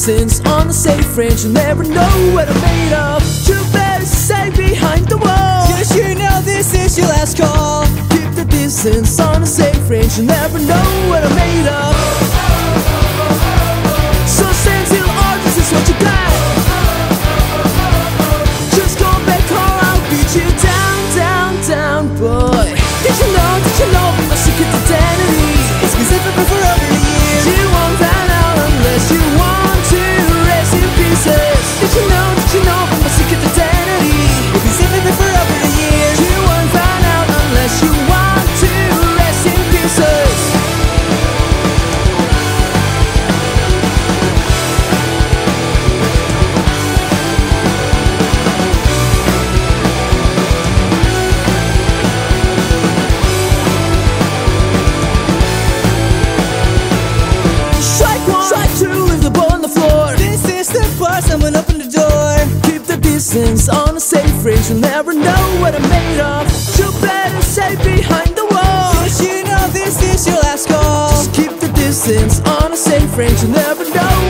distance on a safe range. You'll never know what I'm made of. You better stay behind the wall, 'cause you know this is your last call. Keep the distance on a safe range. You'll never know what I'm made of. So stand till all this is what you got. Just go back home, I'll beat you down, down, down, boy. Did you know my secret identity? It's been secret for over the years. You won't find out unless you want to rest in pieces. Did you know my secret identity? It's been secret for over the years. You won't find out unless you want to rest in pieces. Someone open the door. Keep the distance on a safe range. You'll never know what I'm made of. You better stay behind the wall, 'cause you know this is your last call. Just keep the distance on a safe range. You'll never know